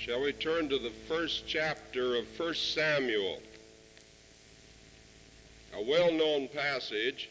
Shall we turn to the first chapter of 1 Samuel, a well-known passage.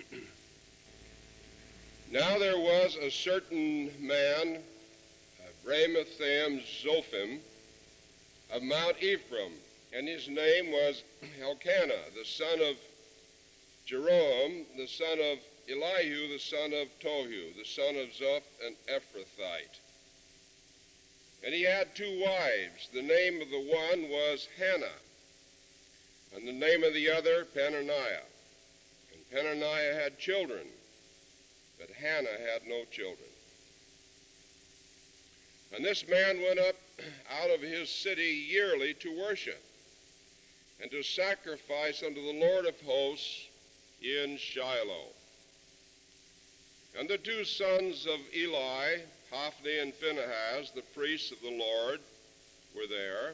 Now there was a certain man, Ramathaim Zophim, of Mount Ephraim, and his name was Elkanah, the son of Jeroham, the son of Elihu, the son of Tohu, the son of Zoph, an Ephrathite. And he had two wives. The name of the one was Hannah, and the name of the other Peninnah. And Peninnah had children, but Hannah had no children. And this man went up out of his city yearly to worship and to sacrifice unto the Lord of hosts in Shiloh. And the two sons of Eli, Hophni and Phinehas, the priests of the Lord, were there.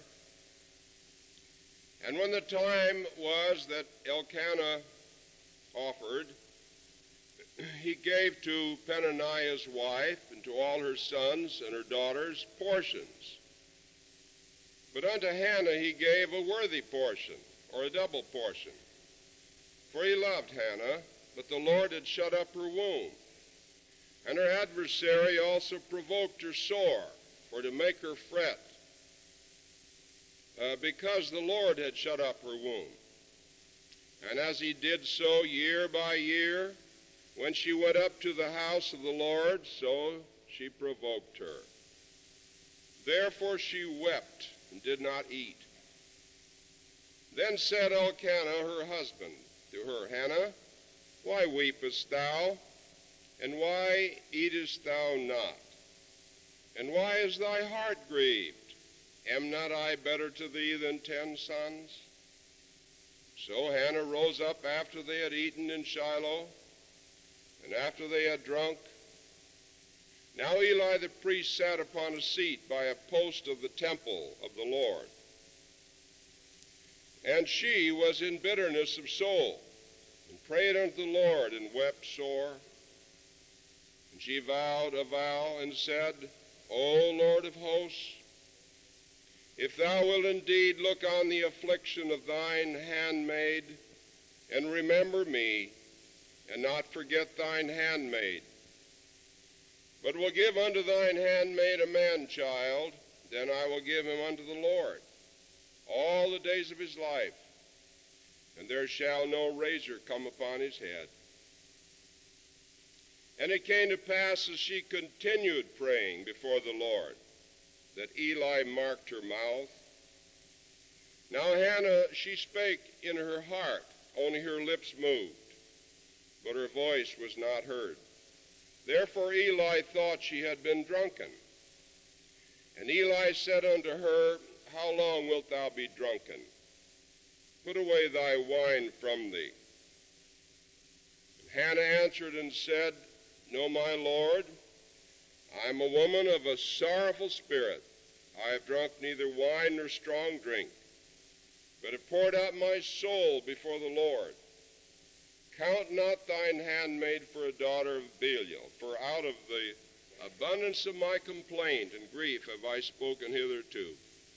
And when the time was that Elkanah offered, he gave to Peninnah's wife and to all her sons and her daughters portions. But unto Hannah he gave a worthy portion, or a double portion. For he loved Hannah, but the Lord had shut up her womb. And her adversary also provoked her sore, for to make her fret, because the Lord had shut up her womb. And as he did so year by year, when she went up to the house of the Lord, so she provoked her. Therefore she wept and did not eat. Then said Elkanah her husband to her, Hannah, why weepest thou? And why eatest thou not? And why is thy heart grieved? Am not I better to thee than 10 sons? So Hannah rose up after they had eaten in Shiloh, and after they had drunk. Now Eli the priest sat upon a seat by a post of the temple of the Lord. And she was in bitterness of soul, and prayed unto the Lord, and wept sore. And she vowed a vow, and said, O Lord of hosts, if thou wilt indeed look on the affliction of thine handmaid, and remember me, and not forget thine handmaid, but will give unto thine handmaid a man-child, then I will give him unto the Lord all the days of his life, and there shall no razor come upon his head. And it came to pass, as she continued praying before the Lord, that Eli marked her mouth. Now Hannah, she spake in her heart, only her lips moved, but her voice was not heard. Therefore Eli thought she had been drunken. And Eli said unto her, How long wilt thou be drunken? Put away thy wine from thee. And Hannah answered and said, No, my Lord, I am a woman of a sorrowful spirit. I have drunk neither wine nor strong drink, but have poured out my soul before the Lord. Count not thine handmaid for a daughter of Belial, for out of the abundance of my complaint and grief have I spoken hitherto.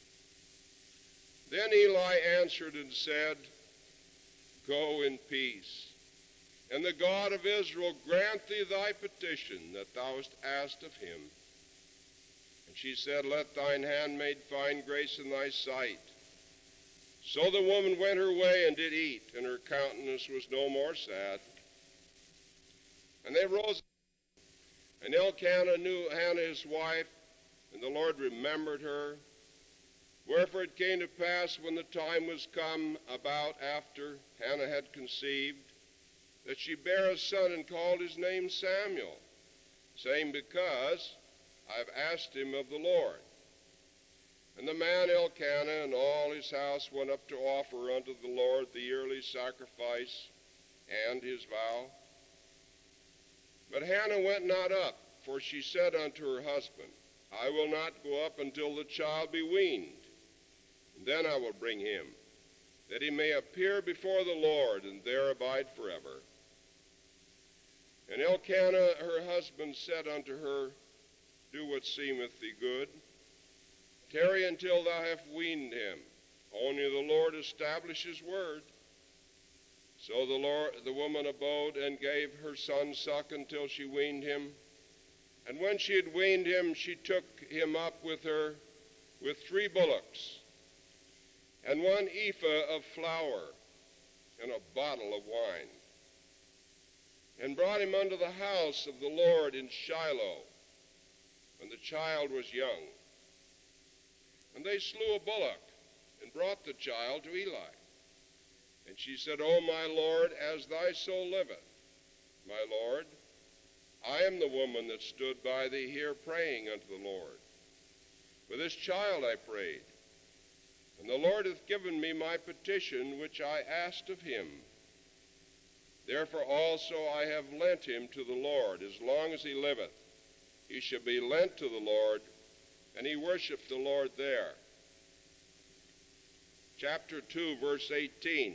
Then Eli answered and said, Go in peace, and the God of Israel grant thee thy petition that thou hast asked of him. And she said, Let thine handmaid find grace in thy sight. So the woman went her way and did eat, and her countenance was no more sad. And they rose, and Elkanah knew Hannah his wife, and the Lord remembered her. Wherefore it came to pass, when the time was come about after Hannah had conceived, that she bare a son and called his name Samuel, saying, Because I have asked him of the Lord. And the man Elkanah and all his house went up to offer unto the Lord the yearly sacrifice and his vow. But Hannah went not up, for she said unto her husband, I will not go up until the child be weaned, and then I will bring him, that he may appear before the Lord, and there abide forever. And Elkanah her husband said unto her, Do what seemeth thee good. Tarry until thou hast weaned him. Only the Lord establish his word. So the woman abode and gave her son suck until she weaned him. And when she had weaned him, she took him up with her with 3 bullocks, and 1 ephah of flour, and a bottle of wine, and brought him unto the house of the Lord in Shiloh, when the child was young. And they slew a bullock, and brought the child to Eli. And she said, O my Lord, as thy soul liveth, my Lord, I am the woman that stood by thee here praying unto the Lord. For this child I prayed, and the Lord hath given me my petition which I asked of him. Therefore also I have lent him to the Lord. As long as he liveth, he shall be lent to the Lord, and he worshiped the Lord there. Chapter 2, verse 18.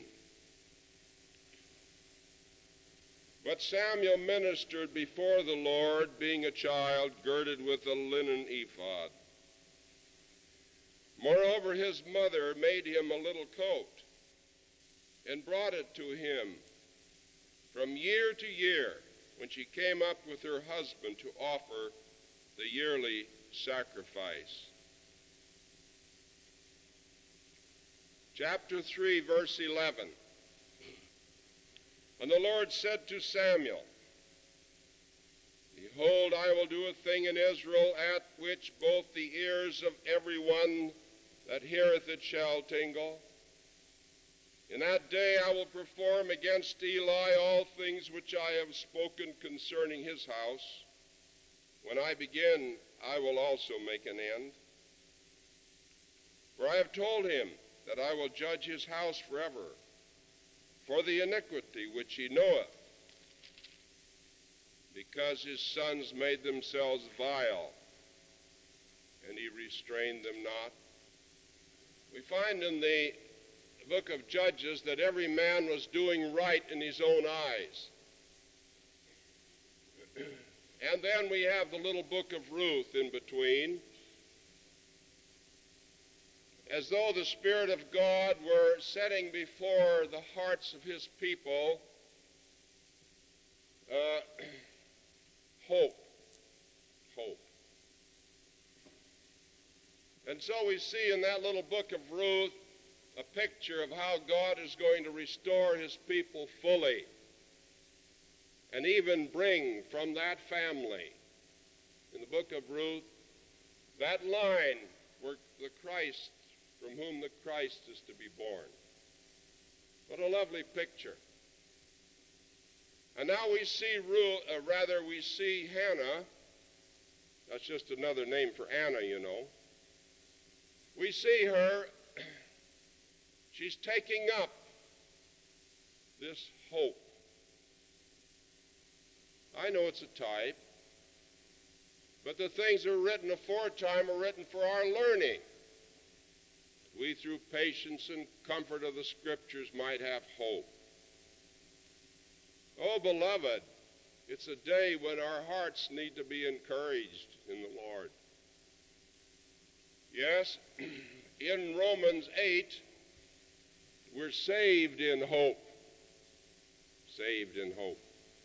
But Samuel ministered before the Lord, being a child, girded with a linen ephod. Moreover, his mother made him a little coat, and brought it to him from year to year, when she came up with her husband to offer the yearly sacrifice. Chapter 3, verse 11. And the Lord said to Samuel, Behold, I will do a thing in Israel, at which both the ears of every one that heareth it shall tingle. In that day I will perform against Eli all things which I have spoken concerning his house. When I begin, I will also make an end. For I have told him that I will judge his house forever, for the iniquity which he knoweth, because his sons made themselves vile, and he restrained them not. We find in the book of Judges that every man was doing right in his own eyes. And then we have the little book of Ruth in between, as though the Spirit of God were setting before the hearts of his people hope. And so we see in that little book of Ruth a picture of how God is going to restore his people fully, and even bring from that family, in the book of Ruth, that line where the Christ, from whom the Christ is to be born. What a lovely picture. And now we see we see Hannah. That's just another name for Anna, you know. We see her, she's taking up this hope. I know it's a type, but the things that are written aforetime are written for our learning. We, through patience and comfort of the Scriptures, might have hope. Oh, beloved, it's a day when our hearts need to be encouraged in the Lord. Yes, in Romans 8, we're saved in hope. Saved in hope.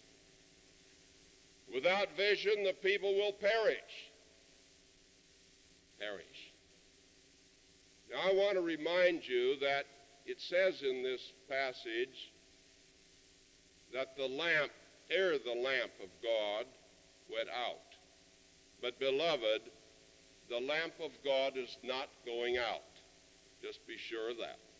Without vision, the people will perish. Perish. Now, I want to remind you that it says in this passage that the lamp of God went out. But, beloved, the lamp of God is not going out. Just be sure of that.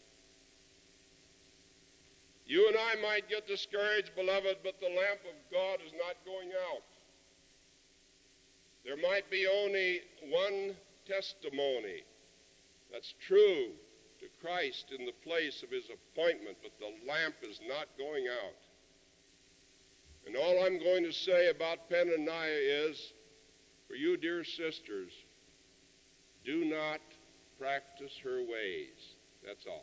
You and I might get discouraged, beloved, but the lamp of God is not going out. There might be only one testimony that's true to Christ in the place of his appointment, but the lamp is not going out. And all I'm going to say about Peninnah is, for you, dear sisters, do not practice her ways. That's all.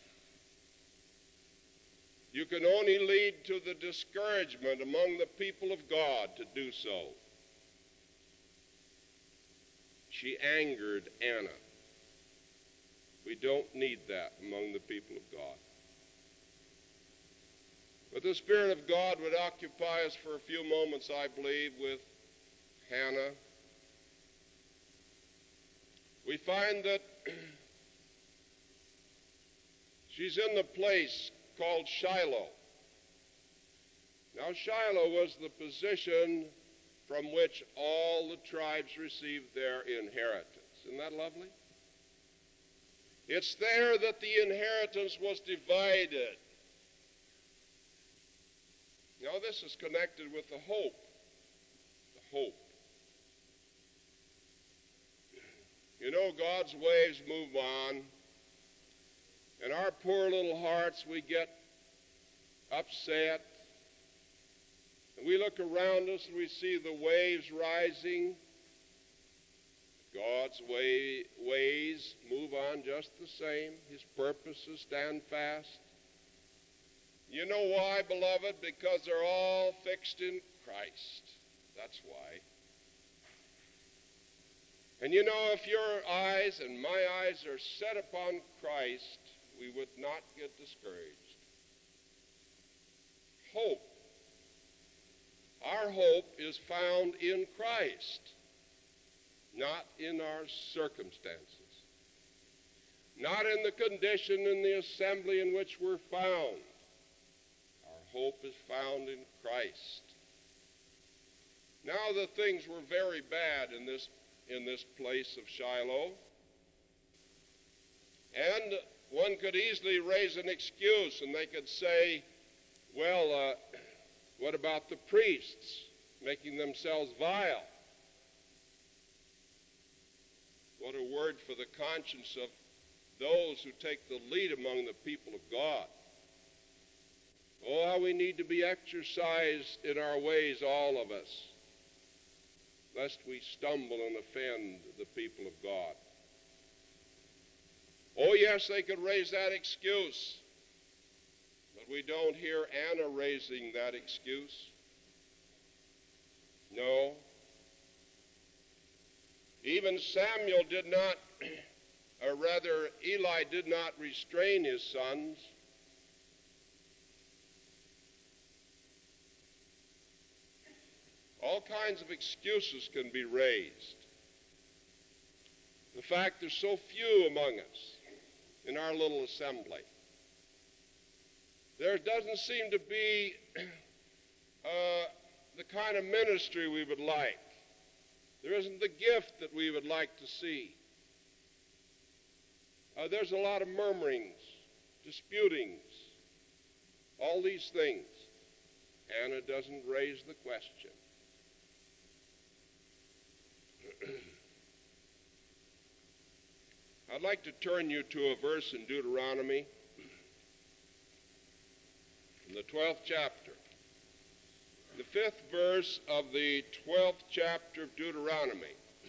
You can only lead to the discouragement among the people of God to do so. She angered Anna. We don't need that among the people of God. But the Spirit of God would occupy us for a few moments, I believe, with Hannah. We find that she's in the place called Shiloh. Now, Shiloh was the position from which all the tribes received their inheritance. Isn't that lovely? It's there that the inheritance was divided. Now, this is connected with the hope. The hope. You know, God's ways move on. In our poor little hearts, we get upset. And we look around us and we see the waves rising. God's ways move on just the same. His purposes stand fast. You know why, beloved? Because they're all fixed in Christ. That's why. And you know, if your eyes and my eyes are set upon Christ, we would not get discouraged. Hope. Our hope is found in Christ, not in our circumstances, not in the condition in the assembly in which we're found. Our hope is found in Christ. Now the things were very bad in this place of Shiloh, and one could easily raise an excuse, and they could say, well, what about the priests making themselves vile? What a word for the conscience of those who take the lead among the people of God. Oh, how we need to be exercised in our ways, all of us, lest we stumble and offend the people of God. Oh, yes, they could raise that excuse, but we don't hear Anna raising that excuse. No. Even Samuel did not, or rather Eli did not restrain his sons. All kinds of excuses can be raised. The fact there's so few among us in our little assembly. There doesn't seem to be the kind of ministry we would like. There isn't the gift that we would like to see. There's a lot of murmurings, disputings, all these things. Anna doesn't raise the question. I'd like to turn you to a verse in Deuteronomy, in the 12th chapter. The 5th verse of the 12th chapter of Deuteronomy.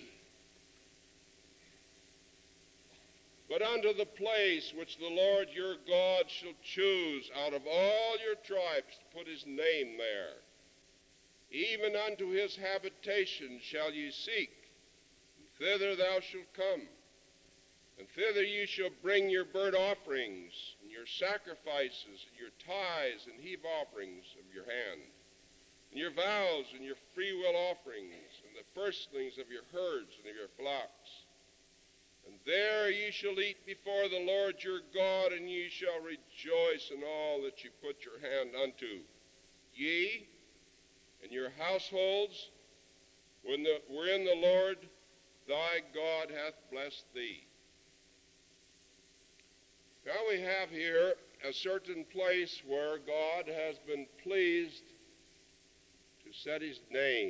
But unto the place which the Lord your God shall choose out of all your tribes to put his name there, even unto his habitation shall ye seek, and thither thou shalt come. And thither you shall bring your burnt offerings, and your sacrifices, and your tithes and heave offerings of your hand, and your vows, and your freewill offerings, and the firstlings of your herds and of your flocks. And there ye shall eat before the Lord your God, and ye shall rejoice in all that ye put your hand unto. Ye and your households, wherein the Lord thy God hath blessed thee. Now we have here a certain place where God has been pleased to set his name.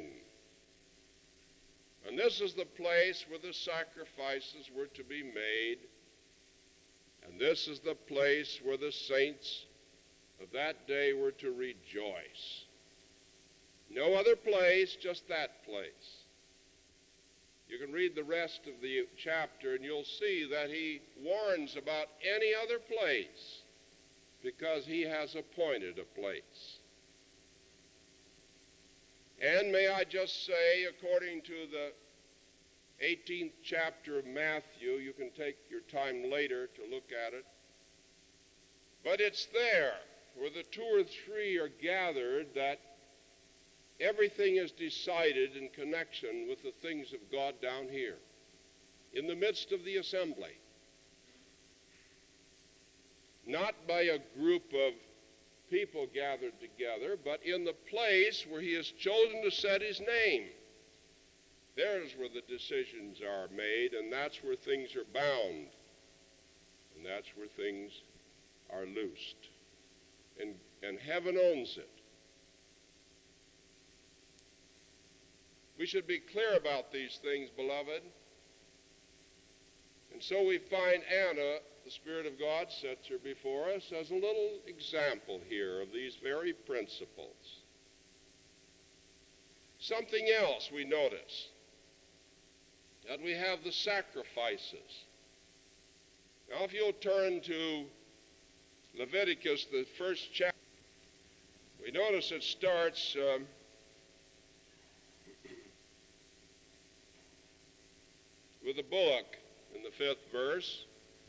And this is the place where the sacrifices were to be made. And this is the place where the saints of that day were to rejoice. No other place, just that place. You can read the rest of the chapter and you'll see that he warns about any other place because he has appointed a place. And may I just say, according to the 18th chapter of Matthew. You can take your time later to look at it. But it's there, where the two or three are gathered, that everything is decided in connection with the things of God down here, in the midst of the assembly. Not by a group of people gathered together, but in the place where he has chosen to set his name. There's where the decisions are made, and that's where things are bound, and that's where things are loosed. And heaven owns it. We should be clear about these things, beloved. And so we find Anna, the Spirit of God sets her before us as a little example here of these very principles. Something else we notice, that we have the sacrifices. Now if you'll turn to Leviticus, the first chapter, we notice it starts with a bullock in the 5th verse.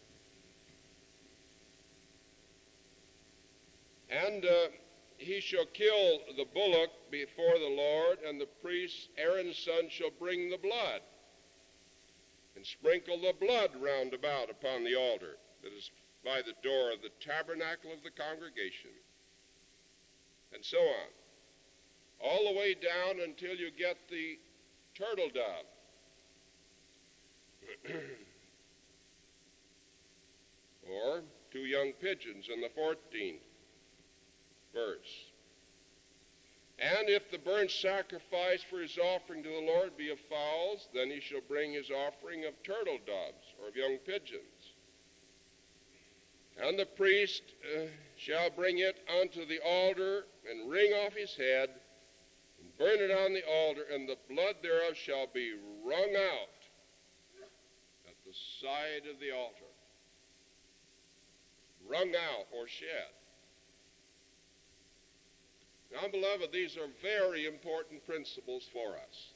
And he shall kill the bullock before the Lord, and the priest, Aaron's son, shall bring the blood, and sprinkle the blood round about upon the altar that is by the door of the tabernacle of the congregation, and so on, all the way down until you get the turtle dove. Or 2 young pigeons in the 14th verse. And if the burnt sacrifice for his offering to the Lord be of fowls, then he shall bring his offering of turtle doves or of young pigeons. And the priest shall bring it unto the altar, and wring off his head, and burn it on the altar, and the blood thereof shall be wrung out at the side of the altar. Wrung out or shed. Now, beloved, these are very important principles for us.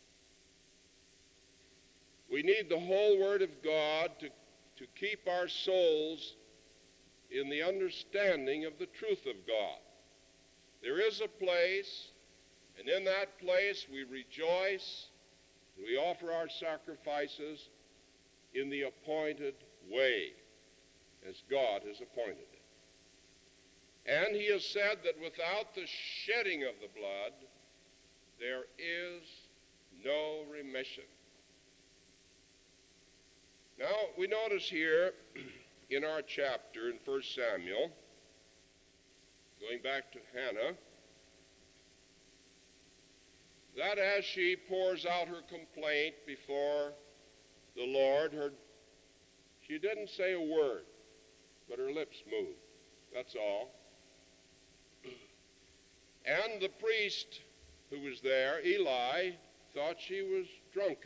We need the whole Word of God to keep our souls in the understanding of the truth of God. There is a place, and in that place we rejoice, and we offer our sacrifices in the appointed way, as God has appointed it. And he has said that without the shedding of the blood, there is no remission. Now, we notice here in our chapter in 1 Samuel, going back to Hannah, that as she pours out her complaint before the Lord, she didn't say a word, but her lips moved. That's all. And the priest who was there, Eli, thought she was drunken.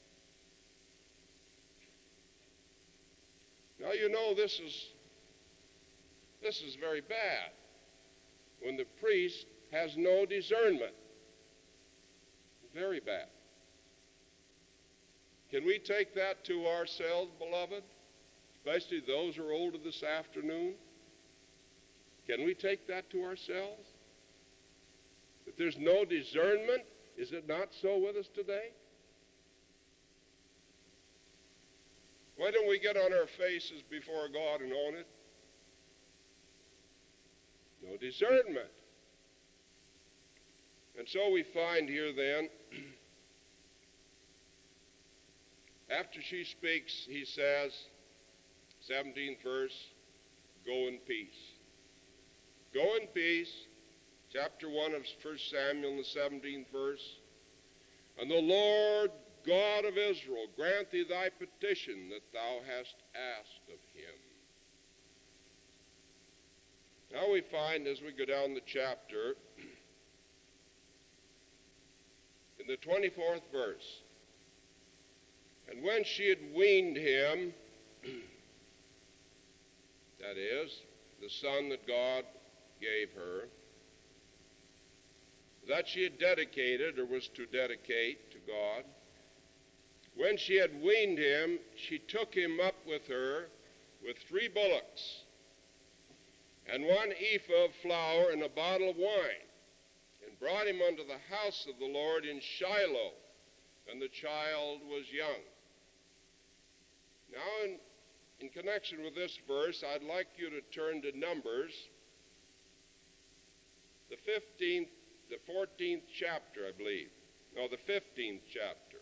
Now you know this is very bad when the priest has no discernment. Very bad. Can we take that to ourselves, beloved? Especially those who are older this afternoon. Can we take that to ourselves? If there's no discernment, is it not so with us today? Why don't we get on our faces before God and own it? No discernment. And so we find here then, after she speaks, he says, 17th verse, go in peace. Go in peace. Chapter 1 of 1 Samuel, in the 17th verse. And the Lord God of Israel grant thee thy petition that thou hast asked of him. Now we find, as we go down the chapter, in the 24th verse, and when she had weaned him, that is, the son that God gave her, that she had dedicated or was to dedicate to God, When she had weaned him, she took him up with her with 3 bullocks, and 1 ephah of flour, and a bottle of wine, and brought him unto the house of the Lord in Shiloh, and the child was young. Now, in connection with this verse, I'd like you to turn to Numbers, the 14th chapter, I believe. No, the 15th chapter.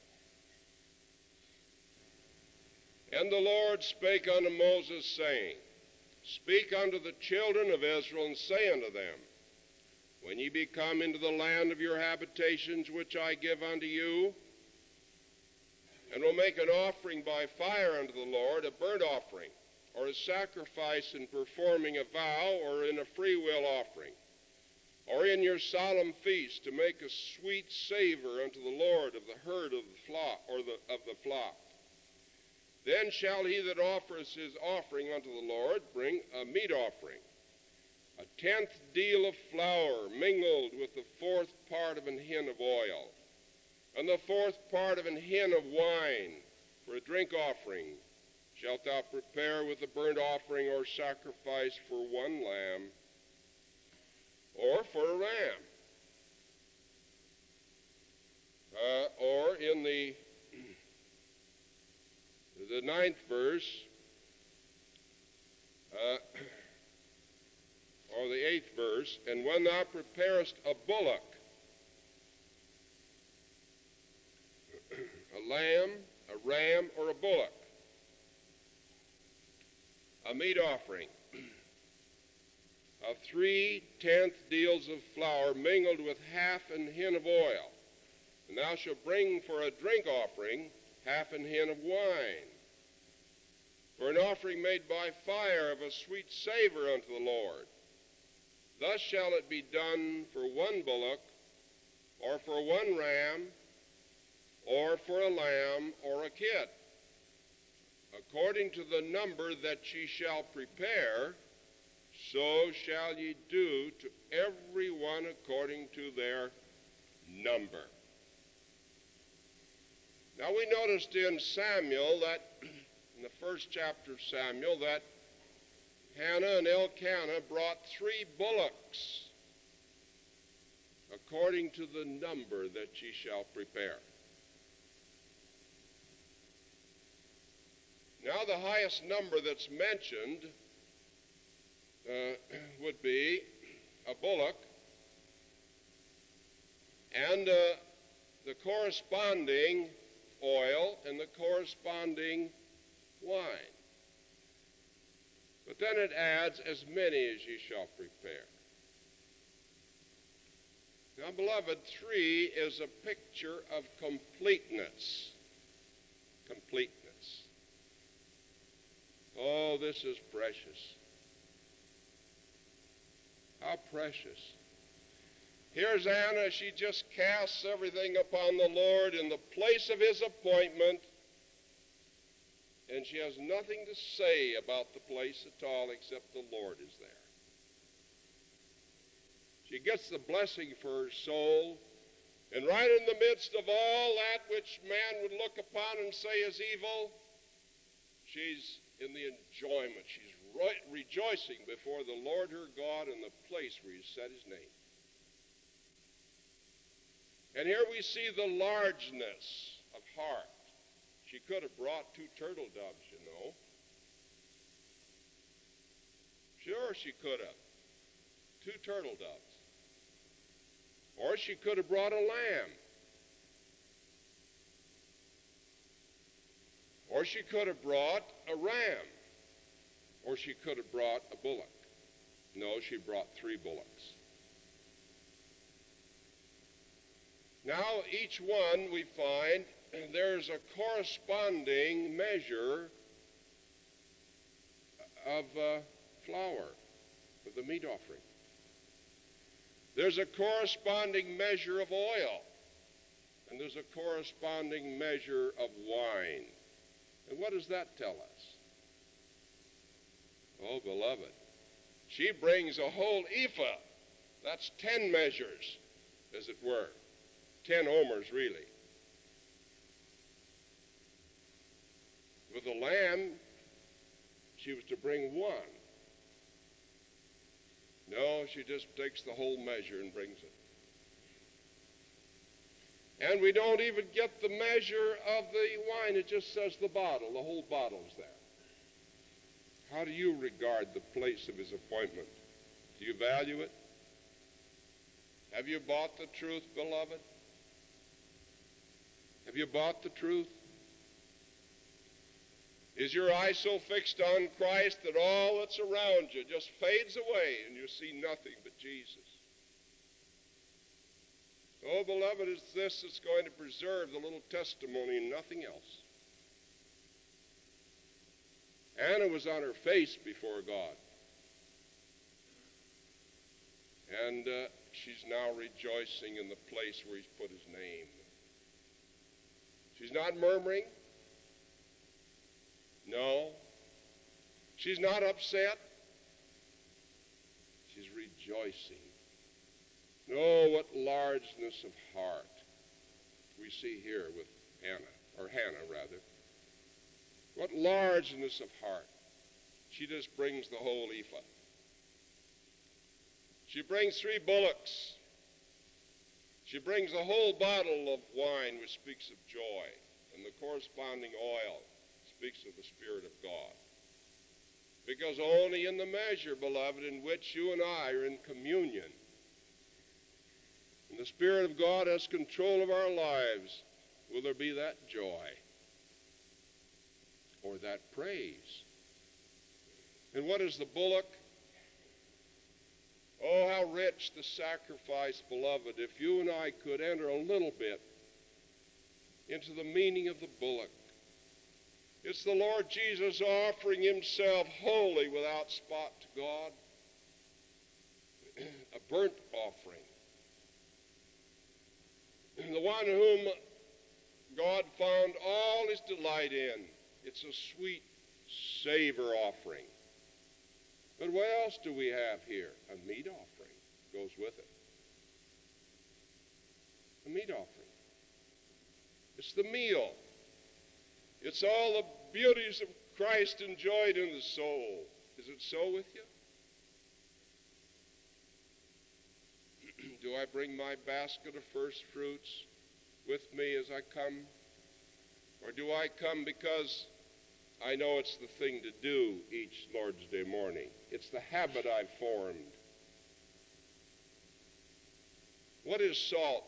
And the Lord spake unto Moses, saying, Speak unto the children of Israel, and say unto them, When ye be come into the land of your habitations, which I give unto you, and will make an offering by fire unto the Lord, a burnt offering, or a sacrifice in performing a vow, or in a freewill offering, or in your solemn feast, to make a sweet savor unto the Lord of the herd of the flock, or of the flock. Then shall he that offereth his offering unto the Lord bring a meat offering, 1/10 deal of flour mingled with the 4th part of an hin of oil, and the 4th part of an hin of wine for a drink offering shalt thou prepare with the burnt offering or sacrifice for 1 lamb, or for a ram. Or in the 9th verse, or the 8th verse, and when thou preparest a bullock, a lamb, a ram, or a bullock, a meat offering of 3/10 deals of flour mingled with 1/2 an hin of oil, and thou shalt bring for a drink offering 1/2 an hin of wine, for an offering made by fire of a sweet savor unto the Lord. Thus shall it be done for 1 bullock, or for 1 ram, or for a lamb, or a kid, according to the number that ye shall prepare, so shall ye do to every one according to their number. Now we noticed in Samuel that, in the 1st chapter of Samuel, that Hannah and Elkanah brought 3 bullocks according to the number that ye shall prepare. Now the highest number that's mentioned would be a bullock, and the corresponding oil and the corresponding wine. But then it adds, as many as ye shall prepare. Now, beloved, 3 is a picture of completeness. Completeness. Oh, this is precious. How precious. Here's Anna. She just casts everything upon the Lord in the place of his appointment, and she has nothing to say about the place at all except the Lord is there. She gets the blessing for her soul, and right in the midst of all that which man would look upon and say is evil, she's in the enjoyment. She's rejoicing before the Lord her God in the place where he set his name. And here we see the largeness of heart. She could have brought 2 turtle doves, you know. Sure, she could have. 2 turtle doves. Or she could have brought a lamb. Or she could have brought a ram. Or she could have brought a bullock. No, she brought 3 bullocks. Now, each one we find there's a corresponding measure of flour for the meat offering. There's a corresponding measure of oil, and there's a corresponding measure of wine. And what does that tell us? Oh, beloved, she brings a whole ephah. That's 10 measures, as it were. 10 omers, really. With the lamb, she was to bring one. No, she just takes the whole measure and brings it. And we don't even get the measure of the wine. It just says the bottle. The whole bottle's there. How do you regard the place of his appointment? Do you value it? Have you bought the truth, beloved? Have you bought the truth? Is your eye so fixed on Christ that all that's around you just fades away and you see nothing but Jesus? Oh, beloved, it's this that's going to preserve the little testimony and nothing else. Anna was on her face before God. And she's now rejoicing in the place where he's put his name. She's not murmuring. No. She's not upset. She's rejoicing. Oh, what largeness of heart we see here with Hannah rather. What largeness of heart. She just brings the whole ephah. She brings 3 bullocks. She brings a whole bottle of wine, which speaks of joy, and the corresponding oil speaks of the Spirit of God. Because only in the measure, beloved, in which you and I are in communion, and the Spirit of God has control of our lives, will there be that joy or that praise. And what is the bullock? Oh, how rich the sacrifice, beloved, if you and I could enter a little bit into the meaning of the bullock. It's the Lord Jesus offering himself wholly without spot to God, a burnt offering. The one whom God found all his delight in. It's a sweet savor offering. But what else do we have here? A meat offering goes with it. A meat offering. It's the meal. It's all the beauties of Christ enjoyed in the soul. Is it so with you? Do I bring my basket of first fruits with me as I come? Or do I come because I know it's the thing to do each Lord's Day morning? It's the habit I've formed. What is salt?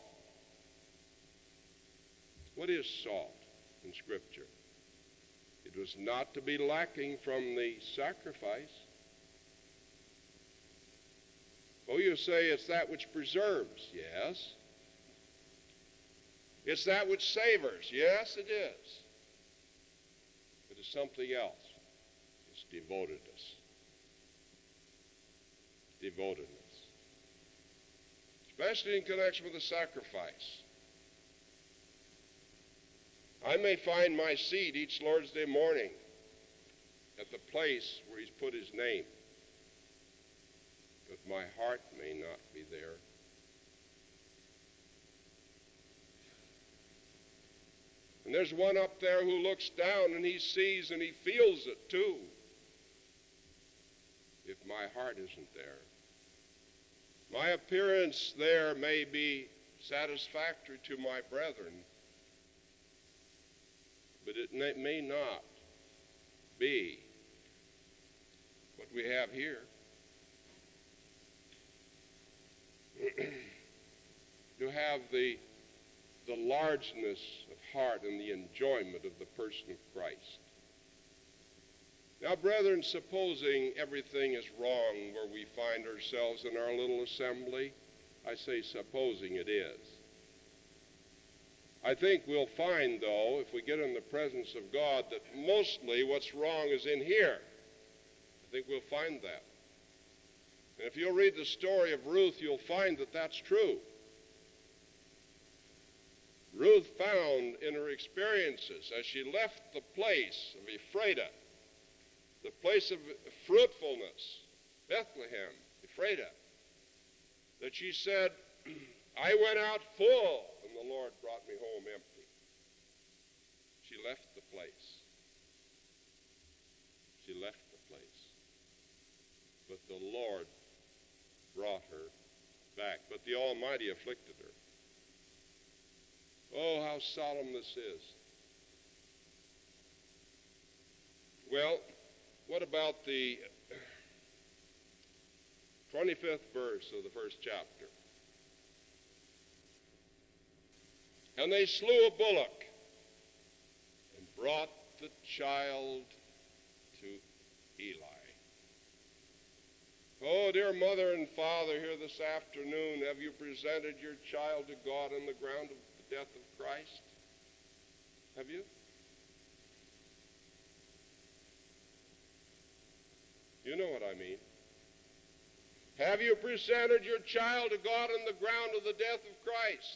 What is salt in Scripture? It was not to be lacking from the sacrifice. Oh, you say it's that which preserves. Yes. It's that which savors. Yes, it is. But it's something else. It's devotedness. Devotedness. Especially in connection with the sacrifice. I may find my seat each Lord's Day morning at the place where he's put his name. But my heart may not be there. And there's one up there who looks down and he sees and he feels it too. If my heart isn't there. My appearance there may be satisfactory to my brethren, but it may not be what we have here. To have the largeness of heart and the enjoyment of the person of Christ. Now, brethren, supposing everything is wrong where we find ourselves in our little assembly, I say supposing it is. I think we'll find, though, if we get in the presence of God, that mostly what's wrong is in here. I think we'll find that. And if you'll read the story of Ruth, you'll find that that's true. Ruth found in her experiences as she left the place of Ephrata, the place of fruitfulness, Bethlehem, Ephrata, that she said, I went out full and the Lord brought me home empty. She left the place. place. But the Lord brought her back. But the Almighty afflicted her. Oh, how solemn this is. Well, what about the 25th verse of the first chapter? And they slew a bullock and brought the child to Eli. Oh, dear mother and father, here this afternoon, have you presented your child to God on the ground of the death of Christ? Have you? You know what I mean. Have you presented your child to God on the ground of the death of Christ?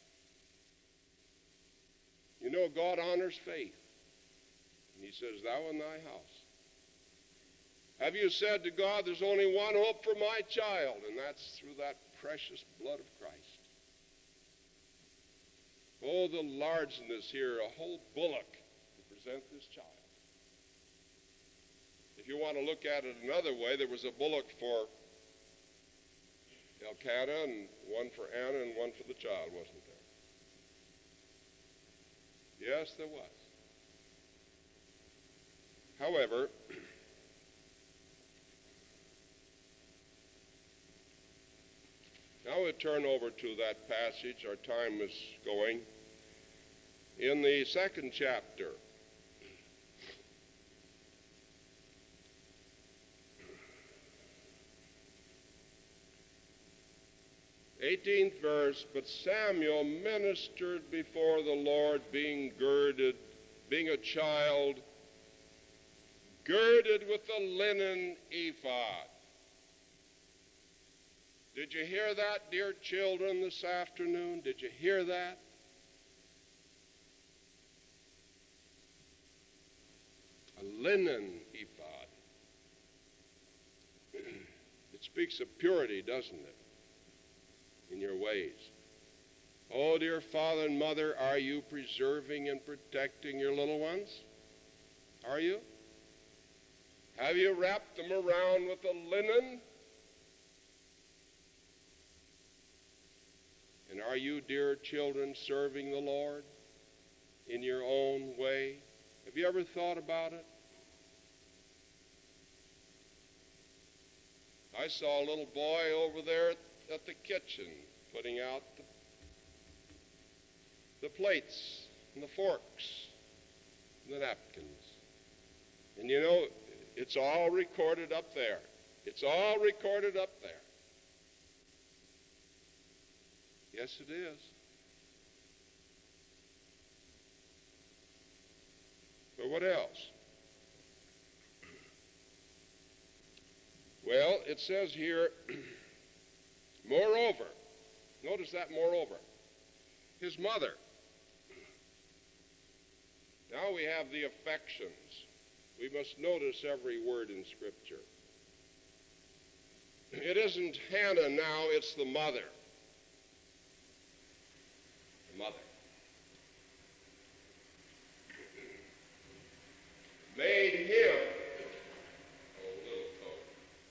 You know, God honors faith. And he says, thou in thy house. Have you said to God, there's only one hope for my child, and that's through that precious blood of Christ? Oh, the largeness here, a whole bullock to present this child. If you want to look at it another way, there was a bullock for Elkanah, and one for Anna, and one for the child, wasn't there? Yes, there was. However, now we turn over to that passage. Our time is going. In the second chapter, 18th verse, but Samuel ministered before the Lord, being a child, girded with a linen ephod. Did you hear that, dear children, this afternoon? Did you hear that? A linen ephod. It speaks of purity, doesn't it, in your ways? Oh, dear father and mother, are you preserving and protecting your little ones? Are you? Have you wrapped them around with a linen? And are you, dear children, serving the Lord in your own way? Have you ever thought about it? I saw a little boy over there at the kitchen putting out the plates and the forks and the napkins. And you know, it's all recorded up there. It's all recorded up there. Yes, it is. But what else? Well, it says here, moreover, notice that moreover, his mother. Now we have the affections. We must notice every word in Scripture. It isn't Hannah now, it's the mother. The mother. Made him a little coat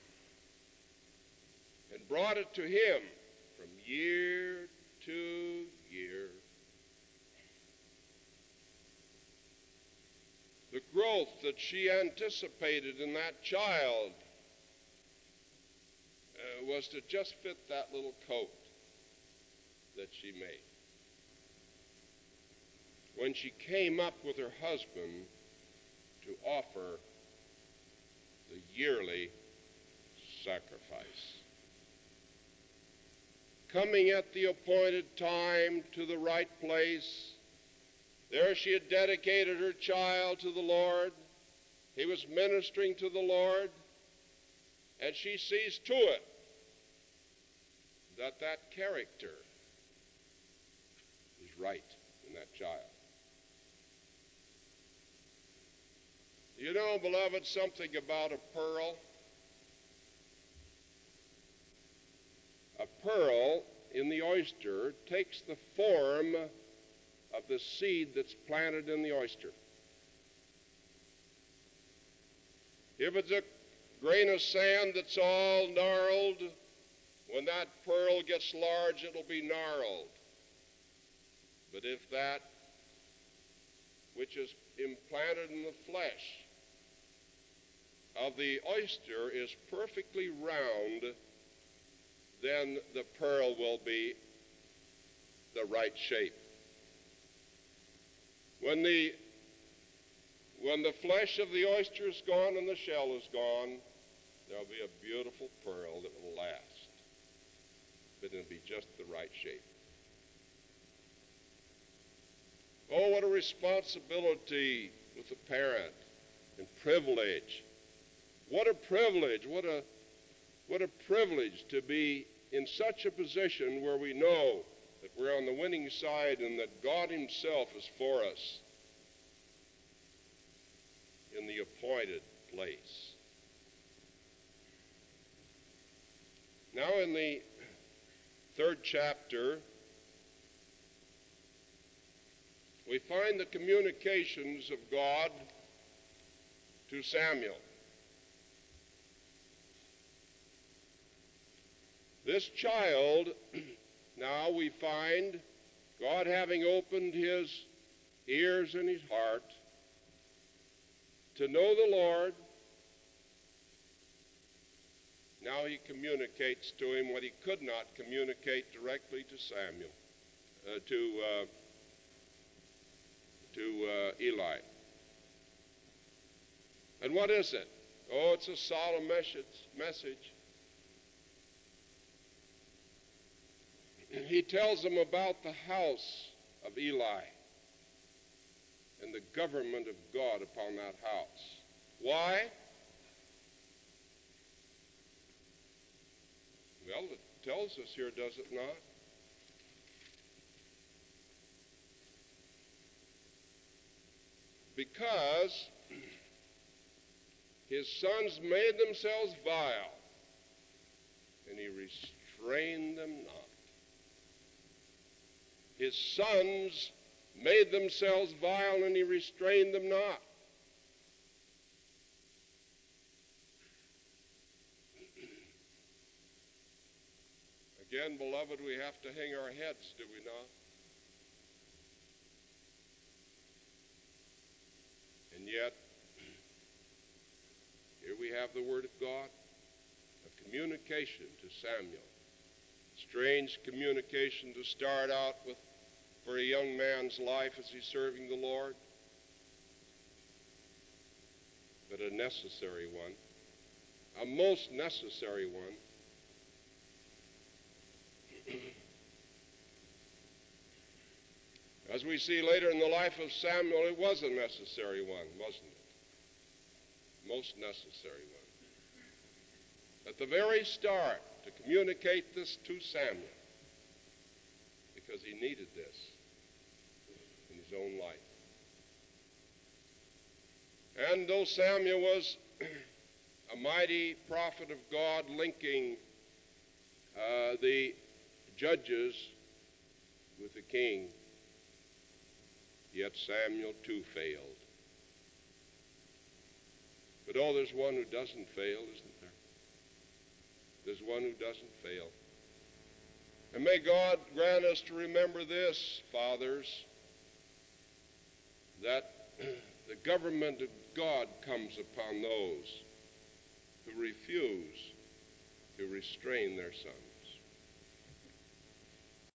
and brought it to him from year to year. The growth that she anticipated in that child was to just fit that little coat that she made. When she came up with her husband to offer the yearly sacrifice. Coming at the appointed time to the right place, there she had dedicated her child to the Lord. He was ministering to the Lord, and she sees to it that that character is right in that child. You know, beloved, something about a pearl. A pearl in the oyster takes the form of the seed that's planted in the oyster. If it's a grain of sand that's all gnarled, when that pearl gets large, it'll be gnarled. But if that which is implanted in the flesh of the oyster is perfectly round, then the pearl will be the right shape. When the flesh of the oyster is gone and the shell is gone, there'll be a beautiful pearl that will last. But it'll be just the right shape. Oh, what a responsibility with a parent and privilege. What a privilege, what a privilege to be in such a position where we know that we're on the winning side and that God himself is for us in the appointed place. Now in the 3rd chapter, we find the communications of God to Samuel. This child, now we find God having opened his ears and his heart to know the Lord. Now he communicates to him what he could not communicate directly to Samuel, to Eli. And what is it? Oh, it's a solemn message. He tells them about the house of Eli and the government of God upon that house. Why? Well, it tells us here, does it not? Because his sons made themselves vile, and he restrained them not. His sons made themselves vile, and he restrained them not. Again, beloved, we have to hang our heads, do we not? And yet, here we have the Word of God, a communication to Samuel. Strange communication to start out with for a young man's life as he's serving the Lord, but a necessary one, a most necessary one. As we see later in the life of Samuel, it was a necessary one, wasn't it? Most necessary one. At the very start, to communicate this to Samuel, because he needed this in his own life. And though Samuel was a mighty prophet of God, linking the judges with the king, yet Samuel too failed. But oh, there's one who doesn't fail, isn't there? There's one who doesn't fail. And may God grant us to remember this, fathers, that the government of God comes upon those who refuse to restrain their sons.